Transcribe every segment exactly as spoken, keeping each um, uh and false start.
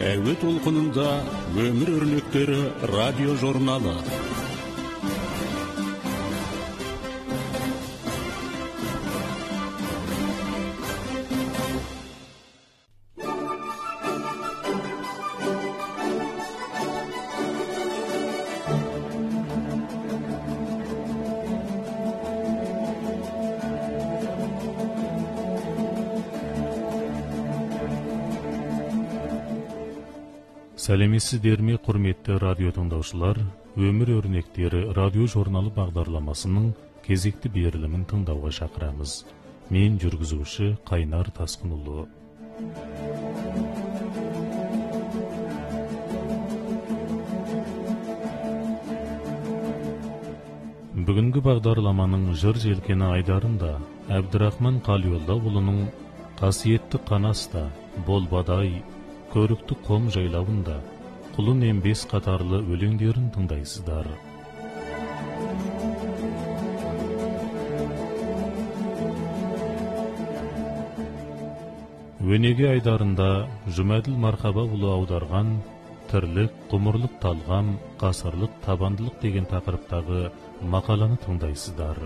Әуе толқынында өмір өрнектері радио журналы. Сәлеметсіздер ме, құрметті радио тыңдаушылар? Өмір өрнектері радио журналы бағдарламасының кезекті берілімін тыңдауға шақырамыз. Мен жүргізуші Қайнар Тасқынұлы. Бүгінгі бағдарламаның жыр желкені айдарында Әбдірахман Қалиоллаұлының қасиетті Қанаста, Болбадай, Көрікті Қом жайлауында Құлын ембес қатарлы өлеңдерін тыңдайсыздар. Өнеге айдарында Жұмәділ Мархабаұлы аударған Тірлік, ғұмырлық талғам, ғасырлық табандылық деген тақырыптағы мақаланы тыңдайсыздар.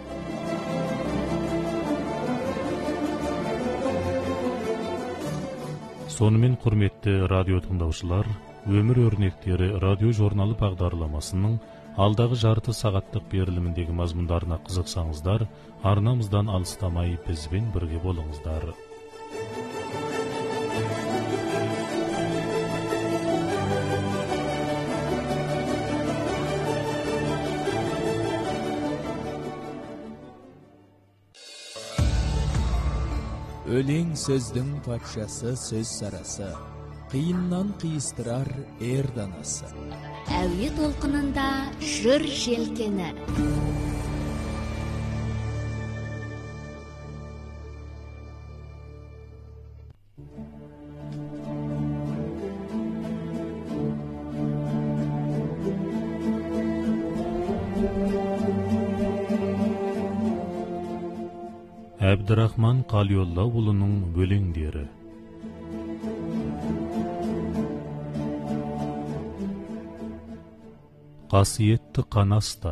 Сонымен, құрметті радио тыңдаушылар, өмір өрнектері радио журналы бағдарламасының алдағы жарты сағаттық беріліміндегі мазмұндарына қызықсаңыздар, арнамыздан алыстамай бізбен бірге болыңыздар. Өлең сөздің патшасы, сөз сарасы, қиыннан қиыстырар ер данасы. Әуе толқынында жыр желкені. Әбдірахман Қалиоллаұлының өлеңдері. Қасиетті Қанаста.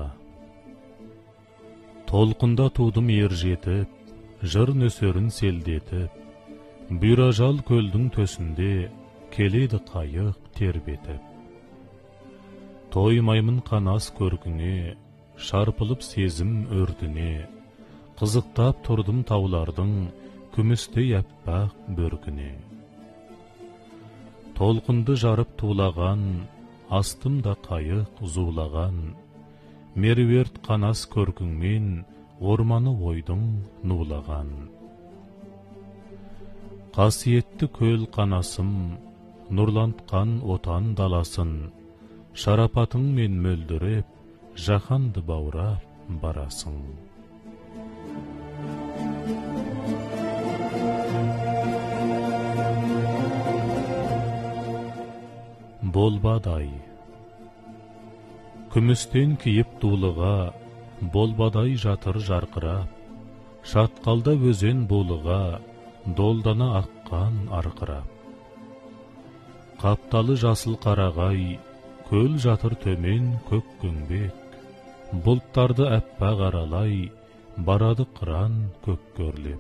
Толқында тудым ер жетіп, жыр нөсерін селдетіп, бұйражал көлдің төсінде келеді қайық тербетіп. Тоймаймын Қанас көркіңе, шарпылып сезім өртіне, қызықтап тұрдым таулардың күмістей әппақ бөркіне. Толқынды жарып тулаған, астымда қайық зулаған, меруерт Қанас көркіңмен орманы ойдың нулаған. Қасиетті көл Қанасым, нұрлантқан отан даласын, шарапатыңмен мөлдіреп, жаһанды баурап барасың. Болбадай. Күмістен киіп дулыға, болбадай жатыр жарқырап, шатқалда өзен болыға, долдана аққан арқырап. Қапталы жасыл қарағай, көл жатыр төмен көк көңбек, бұлттарды әппақ аралай, барады қыран көк көрлеп.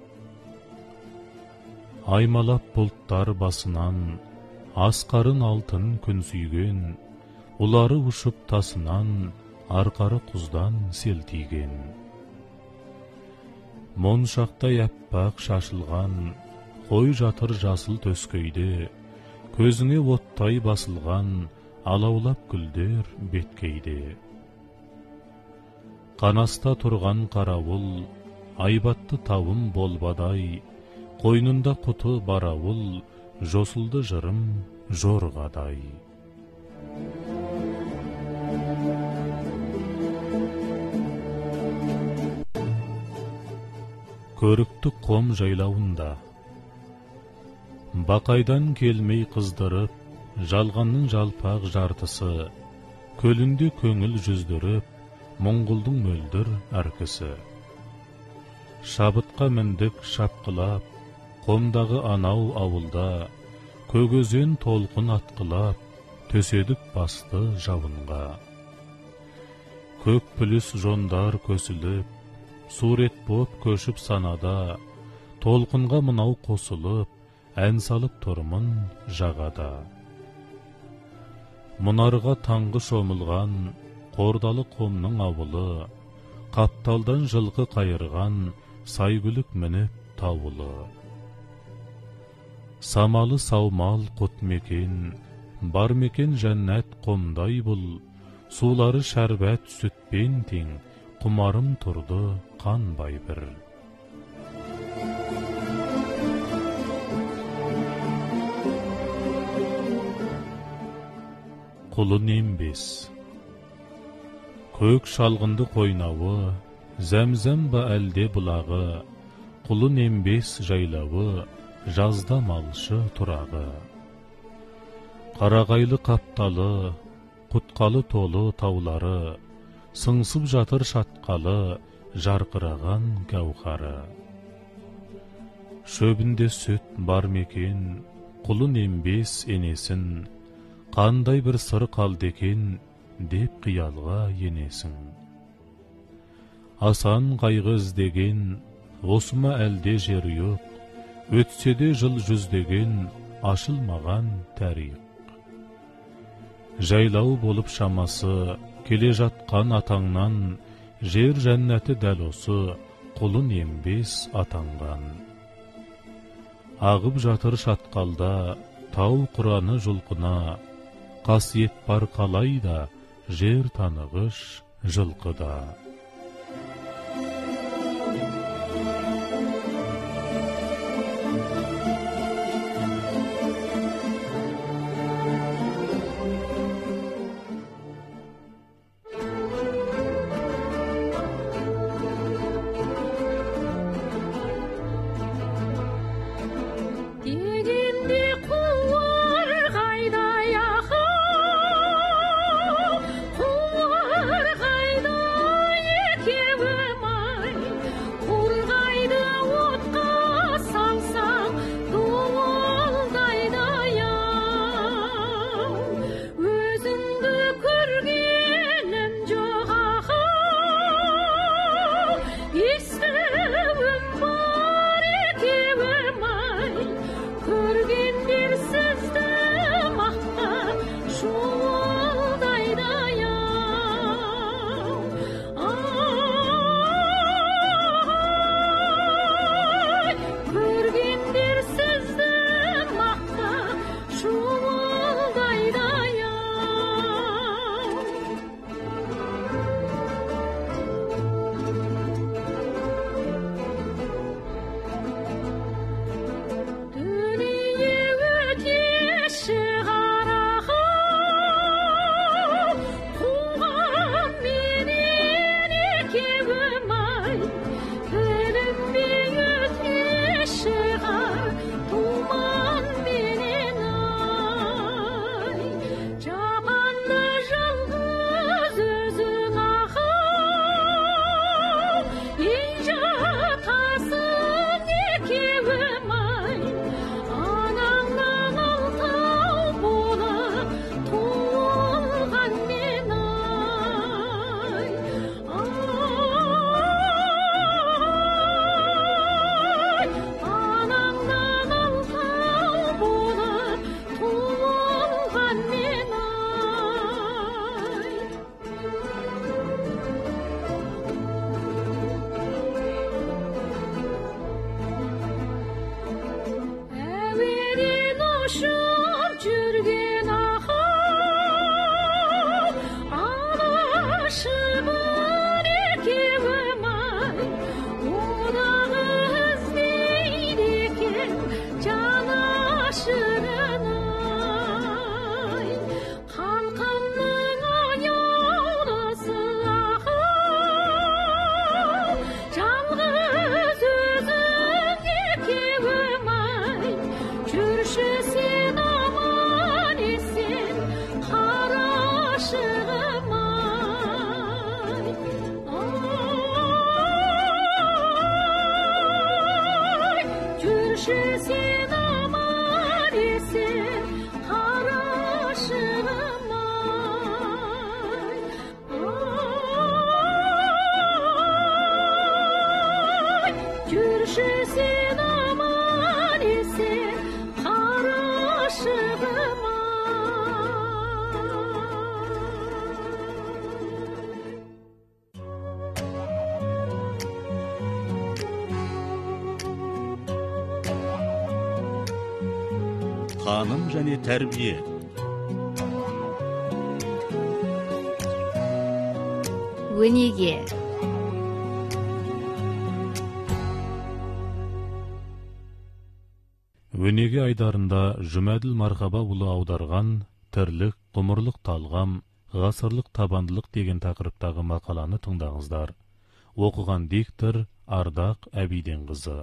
Аймалап бұлттар басынан, асқарын алтын күн сүйген, ұлары ұшып тасынан, арқары құздан селтиген. Моншақтай әппақ шашылған, қой жатыр жасыл төскейде, көзіңе оттай басылған, алаулап гүлдер беткейде. Қанаста тұрған қарауыл, айбатты тауым болбадай, қойнында құты барауыл, жосылды жырым жорғадай. Көрікті Қом жайлауында. Бақайдан келмей қыздырып, жалғанның жалпақ жартысы, көлінде көңіл жүздіріп, Моңғолдың мөлдір әркісі. Шабытқа міндік шапқылап, Қомдағы анау ауылда, көгөзен толқын атқылап, төседік басты жауынға. Көк пүліс жондар көсіліп, сурет боп көшіп санада, толқынға мынау қосылып, ән салып тұрмын жағада. Мұнарға таңғы шомылған, қордалы қомның ауылы, қапталдан жылқы қайырған, сайгүлік мініп тауылы. Самалы саумал құт мекен, бар мекен жәннәт қомдай бұл, сулары шәрбәт сүтпен тең, құмарым тұрды қанбай бір. Құлын ембес. Көк шалғынды қойнауы, зәмзәм ба әлде бұлағы, құлын ембес жайлауы, жазда малшы тұрағы. Қарағайлы қапталы, құтқалы толы таулары, сыңсып жатыр шатқалы, жарқыраған гәухары. Шөбінде сүт бар мекен, құлын ембес енесін, қандай бір сыр қалды екен, деп қиялға енесің. Асан қайғы іздеген, осыма әлде жер ұйық, өтседе жыл жүздеген, ашылмаған тәрих. Жайлау болып шамасы, келе жатқан атаңнан, жер жәннәті дәл осы, құлын ембес атанған. Ағып жатыр шатқалда, тау құраны жұлқына, қасиет бар қалайда, жер танығыш жылқыда. Düşesin ama desin жүрші сен аман есен қарашығыма. Таным және тәрбие. Өнеге. Өнеге айдарында Жұмәділ Мархабаұлы аударған «Тірлік, ғұмырлық талғам, ғасырлық табандылық» деген тақырыптағы мақаланы тыңдаңыздар. Оқыған диктор Ардақ Әбиденқызы.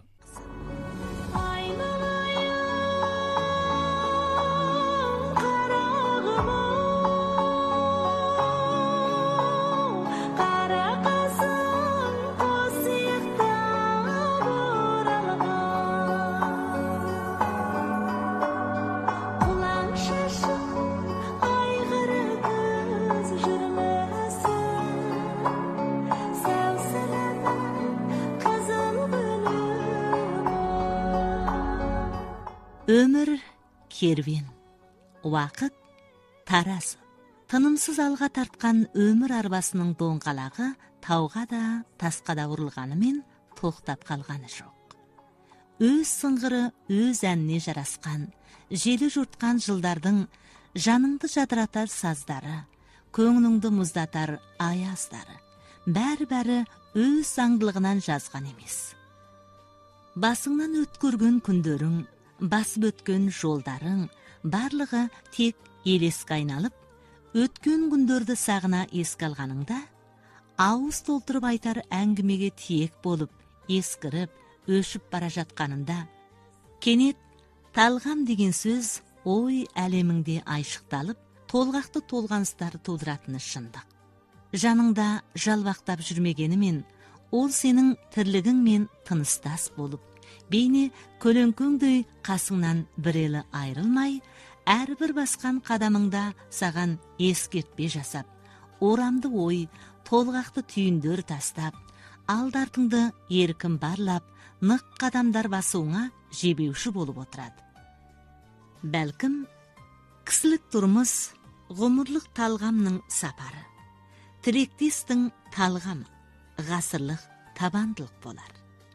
Өмір керуен, уақыт тараз. Тынымсыз алға тартқан өмір арбасының доңғалағы тауға да, тасқа да ұрылғанымен тоқтап қалғаны жоқ. Өз сыңғыры өз әніне жарасқан, желі жұртқан жылдардың жаныңды жадыратар саздары, көңіліңді мұздатар аяздары, бәрі-бәрі өз заңдылығынан жазған емес. Басыңнан өткөрген күндерің, басып өткен жолдарың, барлығы тек елеске айналып, өткен күндерді сағына еске алғаныңда, ауыз толтырып айтар әңгімеге тиек болып, ескіріп, өшіп бара жатқанында, кенет талғам деген сөз ой әлеміңде айшықталып, толғақты толғаныстар тудыратыны шындық. Жаныңда жалбақтап жүрмегенімен, ол сенің тірлігіңмен тыныстас болып, бейне көлеңкеңдей қасыңнан бір елі айрылмай, әрбір басқан қадамыңда саған ескертпе жасап, орамды ой, толғақты түйіндер тастап, алдартыңды еркін барлап, нық қадамдар басуыңа жебеуші болып отырады. Бәлкім, кісілік тұрмыс ғұмырлық талғамның сапары, тіректестің талғамы, ғасырлық табандылық болар.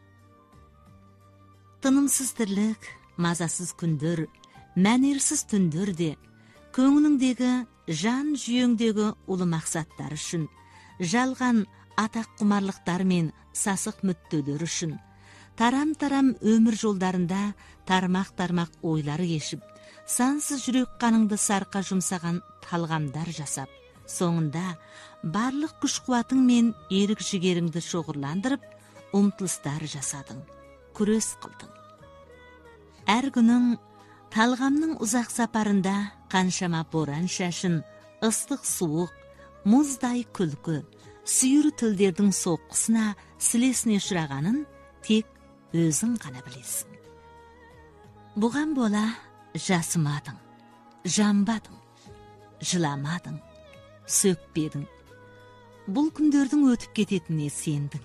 Тынымсыз тірлік, мазасыз күндер, мәнерсіз түндер де, көңіліңдегі, жан жүйеңдегі ұлы мақсаттар үшін, жалған атақ құмарлықтар мен сасық мүттелер үшін, тарам-тарам өмір жолдарында тармақ-тармақ ойлары кешіп, сансыз жүрек қаныңды сарқа жұмсаған талғамдар жасап, соңында барлық күш-қуатың мен ерік жігеріңді шоғырландырып, ұмтылыстар жасадың, күрес қылдың. Әр күнің талғамның ұзақ сапарында қаншама боран шашын, ыстық суық, мұздай күлкі, сүйір тілдердің соққысына, сілесіне ұшырағанын тек өзің ғана білесің. Бұған бола жасымадың, жамбадың, жыламадың, сөкпедің. Бұл күндердің өтіп кететініне сендің.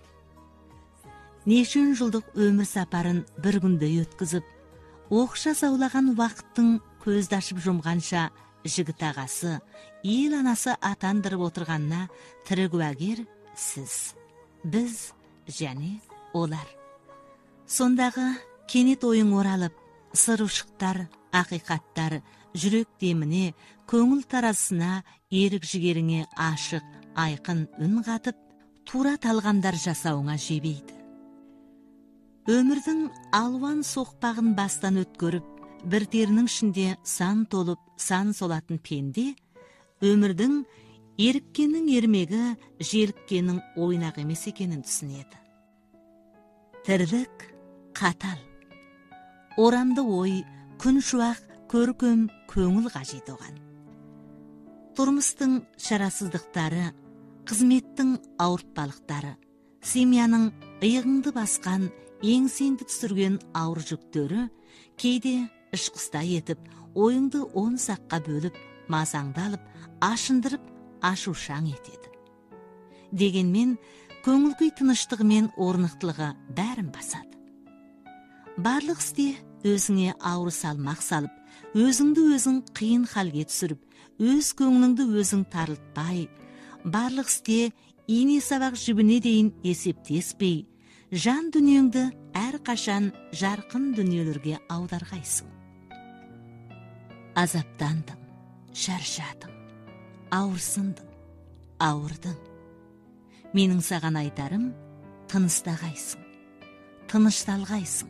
Нешін жылдық өмір сапарын бір күнде өткізіп, оқша саулаған уақыттың көзді ашып жұмғанша жігіт ағасы, ел анасы атандырып отырғанына тірі куәгер сіз, біз және олар. Сондағы кенет ойың оралып, сыр ұшықтар, ақиқаттар, жүрек деміне, көңіл таразысына, ерік жігеріңе ашық, айқын үн қатып, тура талғамдар жасауыңа жебейді. Өмірдің алуан соқпағын бастан өткөріп, бір терінің ішінде сан толып, сан солатын пенде, өмірдің еріккеннің ермегі, желіккеннің ойнақ емес екенін түсінеді. Тірлік қатал, орамды ой, күн шуақ, көркем, көңіл қажет оған. Тұрмыстың шарасыздықтары, қызметтің ауыртпалықтары, семьяның иығыңды басқан, еңсеңді түсірген ауыр жүктері, кейде ішқыста етіп, ойыңды он саққа бөліп, мазаңдалып, ашындырып, ашушаң етеді. Дегенмен, көңіл күй тыныштығы мен орнықтылығы бәрін басады. Барлық істе өзіңе ауыр салмақ салып, өзіңді өзің қиын халге түсіріп, өз көңіліңді өзің тарылтпай, барлық істе ине сабақ жібіне дейін есептеспей, жан дүниеңді әр қашан жарқын дүниелерге аударғайсың. Азаптандың, шаршадың, ауырсындың, ауырдың. Менің саған айтарым, тыныстағайсың, тынышталғайсың.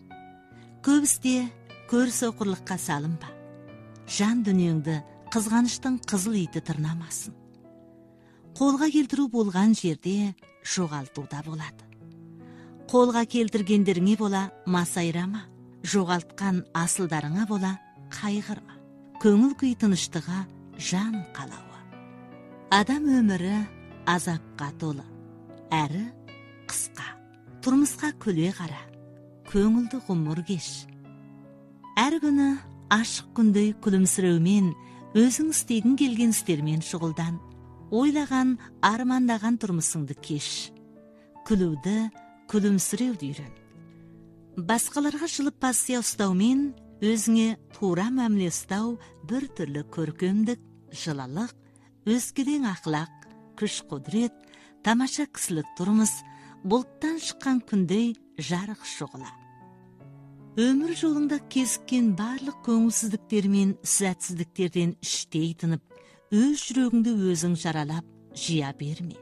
Көбісте көр соқырлыққа салынба. Жан дүниеңді қызғаныштың қызыл иті тырнамасын. Қолға келтіру болған жерде жоғалтуда болады. Қолға келтіргендеріңе бола масайрама, жоғалтқан асылдарыңа бола қайғырма. Көңіл күй тыныштыға жан қалауы. Адам өмірі азапқа толы, әрі қысқа. Тұрмысқа күле қара, көңілді ғұмыр кеш. Әр күні ашық күндей күлімсіреумен, өзің істегің келген істермен шұғылдан, ойлаған, армандаған тұрмысыңды кеш. Күлуді, күлімсіреуді үйрен. Басқаларға жылып пассия ұстаумен, өзіңе тура мәміле ұстау бір түрлі көркемдік, жылалық, өзгеден ақлақ, күш құдірет, тамаша кісілік тұрмыс, бұлттан шыққан күндей жарық шұғыла. Өмір жолыңда кезіккен барлық көңілсіздіктер мен сәтсіздіктерден іштей тынып, өз жүрегіңді өзің жаралап, жия берме.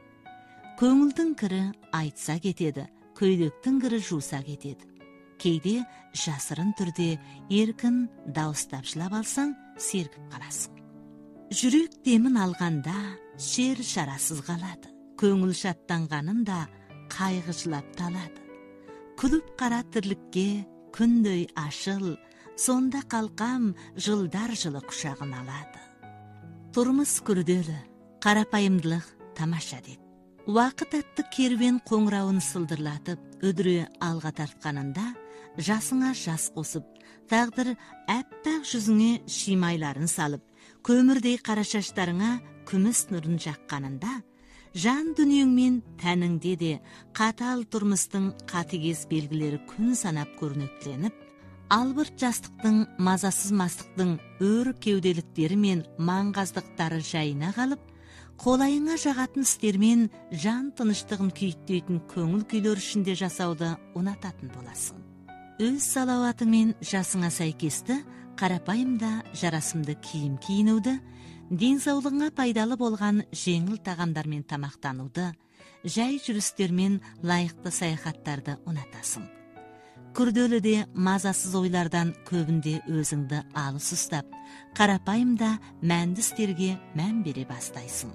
Көңілдің кірі айтса кетеді, көйлектің кірі жуса кетеді. Кейде жасырын түрде еркін дауыстап жылап алсаң, сергіп қаласың. Жүрек демін алғанда шер шарасыз қалады. Көңіл шаттанғанында қайғы жылап талады. Күліп қара тірлікке күндей ашыл, сонда қалқам жылдар жылы құшағын алады. Тұрмыс күрделі, қарапайымдылық тамаша деді. Уақыт атты керуен қоңырауын сылдырлатып, өдіре алға тартқанында, жасыңа жас қосып, тағдыр әппақ жүзіңе шимайларын салып, көмірдей қара шаштарыңа күміс нұрын жаққанында, жан дүниеңмен тәніңде де қатал тұрмыстың қатыгез белгілері күн санап көрнектеніп, албырт жастықтың мазасыз мастықтың өр кеуделіктері мен маңғаздықтары жайына қалып, қолайыңа жағатын істермен жан тыныштығын күйттейтін көңіл күйлер ішінде жасауды ұнататын боласың. Өз салауатың мен жасыңа сәйкесті, қарапайымда жарасымды киім киінуді, денсаулығыңа пайдалы болған жеңіл тағамдармен тамақтануды, жай жүрістермен лайықты саяхаттарды ұнатасың. Күрделіде мазасыз ойлардан көбінде өзіңді алыс ұстап, қарапайымда мәнді істерге мән бере бастайсың.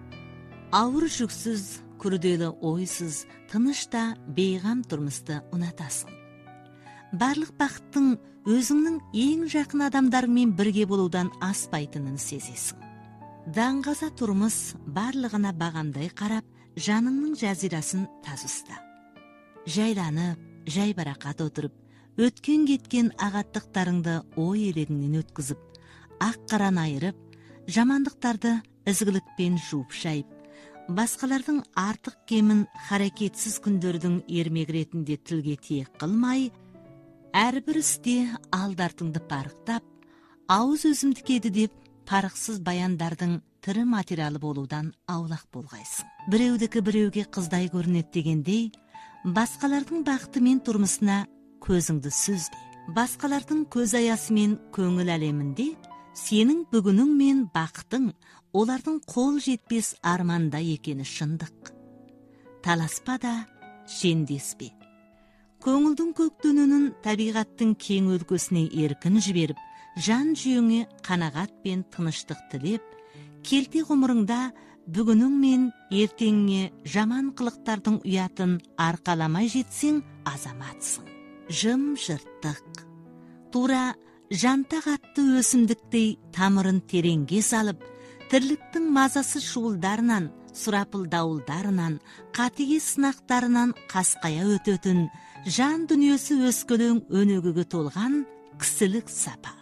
Ауыр жүксіз, күрделі ойсыз, тынышта бейғам тұрмысты ұнатасың. Барлық бақыттың өзіңнің ең жақын адамдармен бірге болудан аспайтынын сезесің. Даңғаза тұрмыс барлығына бағамдай қарап, жаныңның жазирасын таз ұста. Жайланып, жайбарақат отырып, өткен кеткен ағаттықтарыңды ой елегіңнен өткізіп, ақ қаран айырып, жамандықтарды ізгілікпен жуып шайып, басқалардың артық кемін харекетсіз күндердің ермек ретінде тілге тиек қылмай, әрбір істе алдартыңды парықтап, ауыз өзімдік еді деп парықсыз баяндардың тірі материалы болудан аулақ болғайсың. Біреудікі біреуге қыздай көрінеді дегендей, басқалардың бақыты мен тұрмысына көзіңді сүзбе. Басқалардың көз аясы мен көңіл әлемінде сенің бүгінің мен бақытың олардың қол жетпес арманда екені шындық. Таласпа да шендеспе. Көңілдің көк дөнінің табиғаттың кең өлкесіне еркін жіберіп, жан жүйеңе қанағат пен тыныштық тілеп, келте ғұмырыңда бүгінің мен ертеңіңе жаман қылықтардың ұятын арқаламай жетсең, азаматсың. Жым жырттық. Тура жантақ атты өсімдіктей тамырын тереңге салып, тірліктің мазасыз шуылдарынан, сұрапыл дауылдарынан, қатыгез сынақтарынан қасқая өтетін, жан дүниесі өскелең өнегіге толған кісілік сапа.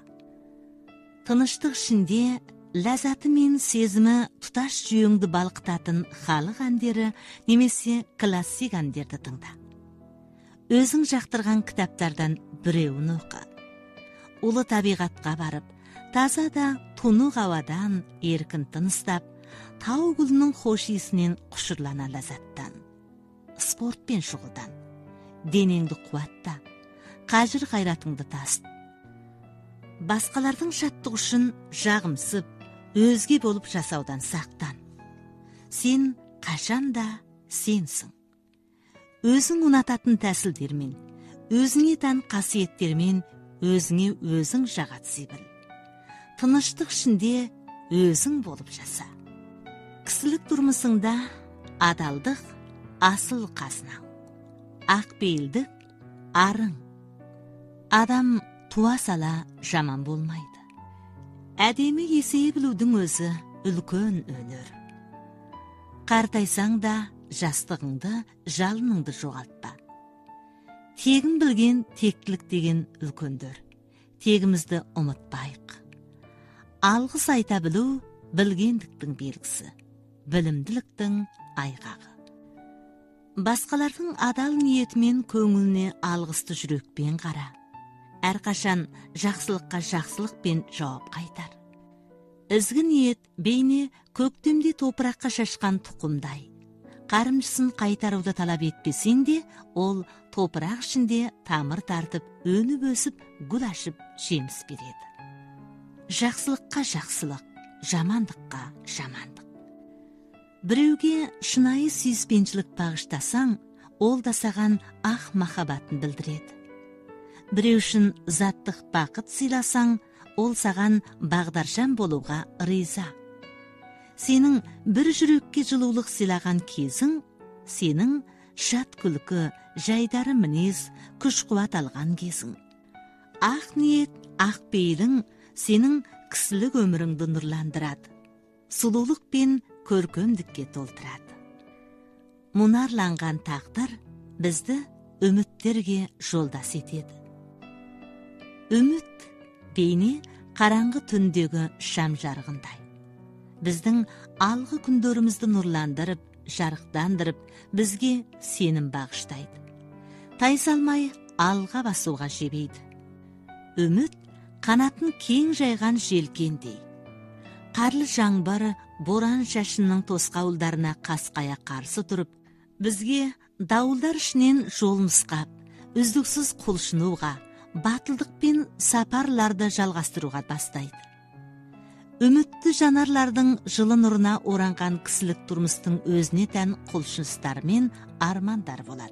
Тыныштық ішінде ләззаты мен сезімі тұтас жүйеңді балқытатын халық әндері немесе классик әндерді тыңда. өзің жақтырған кітаптардан біреуін оқы. Улы табиғатқа барып, таза да тұнық ауадан еркін тыныстап, тау гүлінің хош иісінен құшырлана ләззаттан. Спортпен шұғылдан, денеңді қуатта, қажыр қайратыңды таст. Басқалардың шаттық үшін жағымсып, өзге болып жасаудан сақтан. Сен қашанда сенсің. Өзің ұнататын тәсілдермен, өзіңе тән қасиеттермен өзіңе өзің жағатсый біл. Тыныштық ішінде өзің болып жаса. Кісілік тұрмысыңда адалдық асыл қазына, ақпейілдік арың. Адам туа сала жаман болмайды. Әдемі есейе білудің өзі үлкен өнер. Қартайсаң да жастығыңды, жалыныңды жоғалтпа. Тегін білген тектілік деген үлкендер. Тегімізді ұмытпайық. Алғыс айта білу білгендіктің белгісі, білімділіктің айғағы. Басқалардың адал ниетімен көңіліне алғысты жүрекпен қара. Әрқашан жақсылыққа жақсылықпен жауап қайтар. Ізгі ниет бейне көктемде топыраққа шашқан тұқымдай. Қарымшысын қайтаруды талап етпесең де, ол топырақ ішінде тамыр тартып, өніп өсіп, гүл ашып, жеміс береді. Жақсылыққа жақсылық, жамандыққа жамандық. Біреуге шынайы сүйіспеншілік бағыштасаң, ол да саған ақ махаббатын білдіреді. Біреу үшін заттық бақыт сыйласаң, ол саған бағдаршам болуға риза. Сенің бір жүрекке жылулық сыйлаған кезің, сенің шат күлкі, жайдары мінез, күш қуат алған кезің. Ақ ниет, ақ пейілің сенің кісілік өміріңді нұрландырады. Сұлулық пен көркемдікке толтырады. Мұнарланған тағдыр бізді үміттерге жолдас етеді. Үміт бейне қараңғы түндегі шам жарығындай. Біздің алғы күндерімізді нұрландырып, жарықтандырып, бізге сенім бағыштайды. Тайсалмай алға басуға жебейді. Үміт қанатын кең жайған желкендей. Қарлы жаңбыр боран шашынның тосқауылдарына қасқая қарсы тұрып, бізге дауылдар ішінен жол нұсқап, үздіксіз құлшынуға, батылдық пен сапарларды жалғастыруға бастайды. Үмітті жанарлардың жылы нұрына оранған кісілік тұрмыстың өзіне тән құлшыныстар мен армандар болады.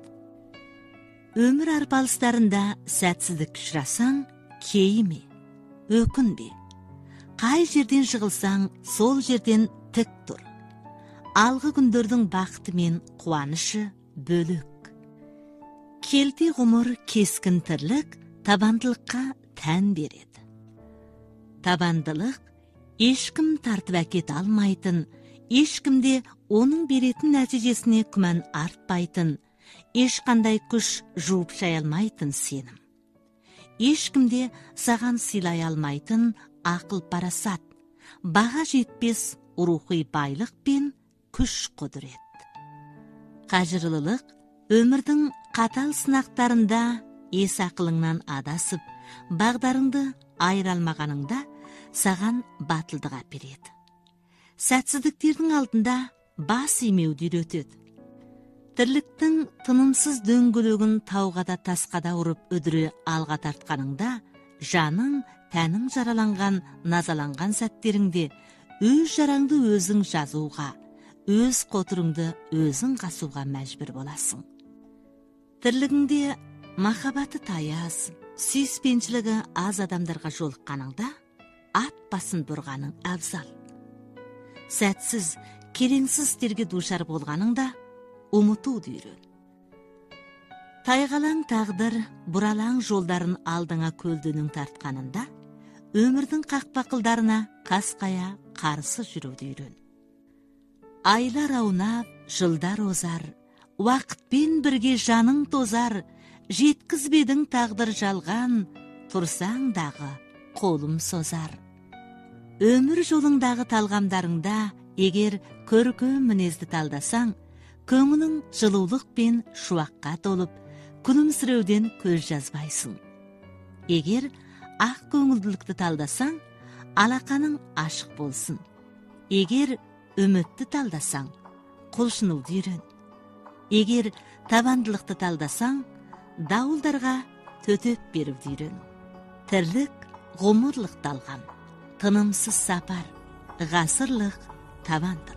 Өмір арпалыстарында сәтсіздік ұшырасаң, кейіме, өкінбе. Қай жерден жығылсаң, сол жерден тік тұр. Алғы күндердің бақыты мен қуанышы бөлік. Келте ғұмыр кескін тірлік табандылыққа тән береді. Табандылық ешкім тартып әкет алмайтын, ешкімде оның беретін нәтижесіне күмән артпайтын, ешқандай күш жуып шай алмайтын сенім. Ешкімде саған сыйлай алмайтын ақыл парасат, баға жетпес рухи байлық пен күш құдірет. Қажырлылық өмірдің қатал сынақтарында ес ақылыңнан адасып, бағдарыңды айыра алмағаныңда саған батылдық әпереді. Сәтсіздіктердің алдында бас имеуді үйретеді. Тірліктің тынымсыз дөңгелегін тауға да тасқа да ұрып үдіре алға тартқаныңда, жаның, тәнің жараланған, назаланған сәттеріңде өз жараңды өзің жазуға, өз қотырыңды өзің қасуға мәжбүр боласың. Тірлігіңде махаббаты таяз, сүйіспеншілігі аз адамдарға жолыққаныңда, ат басын бұрғаның абзал. Сәтсіз, кереңсіз істерге душар болғаныңда, ұмытуды үйрен. Тайғалаң тағдыр, бұралаң жолдарын алдыңа көлденің тартқанында, өмірдің қақпақылдарына қасқая қарсы жүруді үйрен. Айлар аунап, жылдар озар, уақытпен бірге жаның тозар, жеткізбедің тағдыр жалған, тұрсаң дағы қолым созар. Өмір жолыңдағы талғамдарыңда, егер көркем мінезді талдасаң, көңінің жылулық пен шуаққа толып, күлімсіреуден көз жазбайсың. Егер ақ көңілділікті талдасаң, алақаның ашық болсын. Егер үмітті талдасаң, құлшынуды үйрен. Егер табандылықты талдасаң, дауылдарға төтеп беруді үйрен. Тірлік ғұмырлық талғам, тынымсыз сапар, ғасырлық табандылық.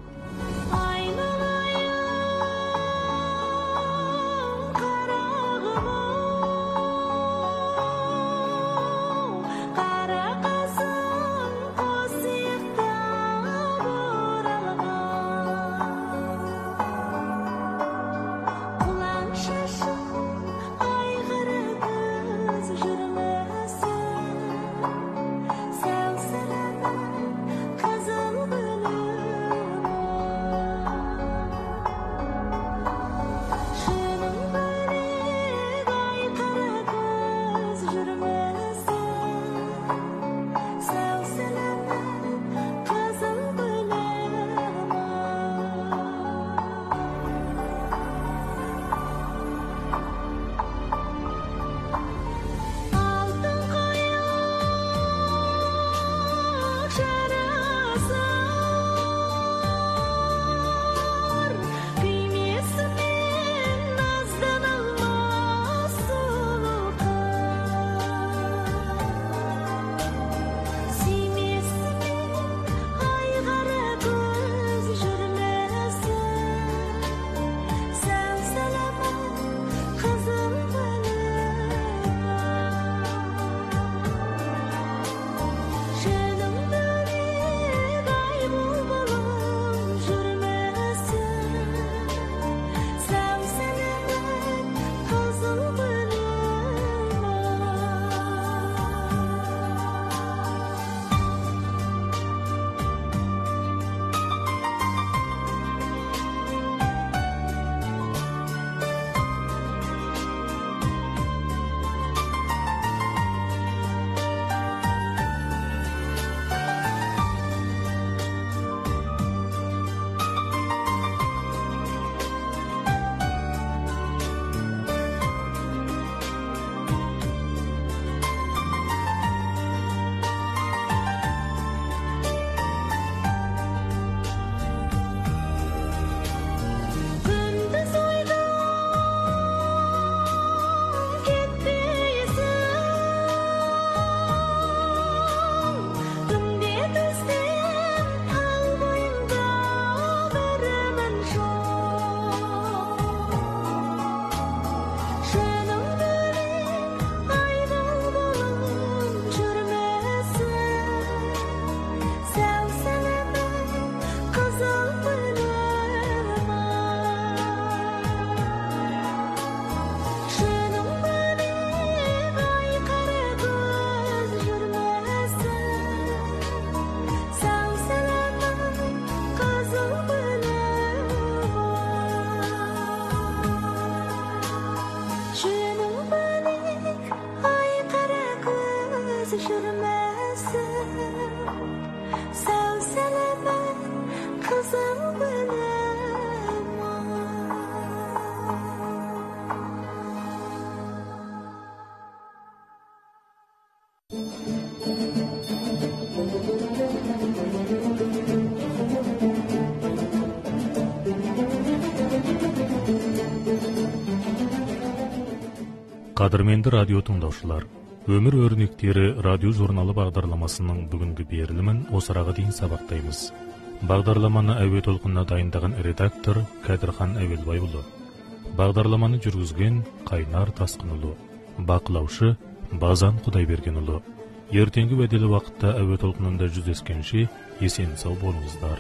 Қадірменді радио тыңдаушылар, өмір өрнектері радио журналы бағдарламасының бүгінгі берілімін осыраға дейін сабақтаймыз. Бағдарламаны әуе толқынына дайындаған редактор Кәдірхан Әуелбайұлы. Бағдарламаны жүргізген Қайнар Тасқынұлы. Бақылаушы Базан Құдайбергенұлы. Ертеңгі уәделі уақытта әуе толқынында жүздескенше есен сау болыңыздар.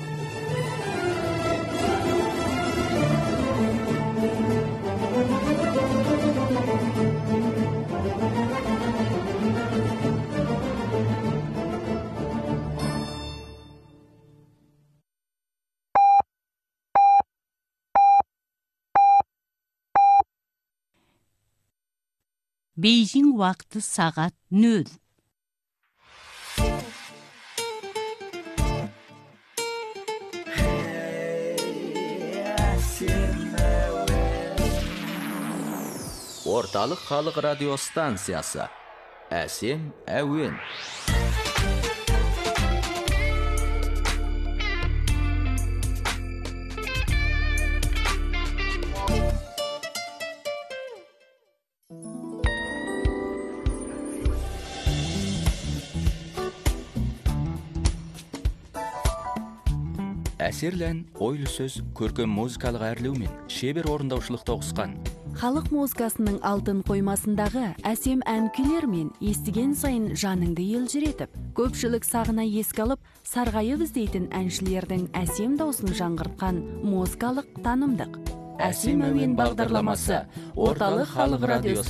Бейжің уақыты сағат нөл. Орталық халық радио станциясы. Әсем әуен. Әсерлән ойлы сөз көркем музыкалық әрлеумен шебер орындаушылық тоғысқан. Халық музыкасының алтын қоймасындағы әсем ән күйлермен естіген сайын жаныңды елжіретіп, көпшілік сағына еске алып, сарғайып іздейтін әншілердің әсем даусын жаңғыртқан музыкалық танымдық. Әсем әуен бағдарламасы Орталық халық радио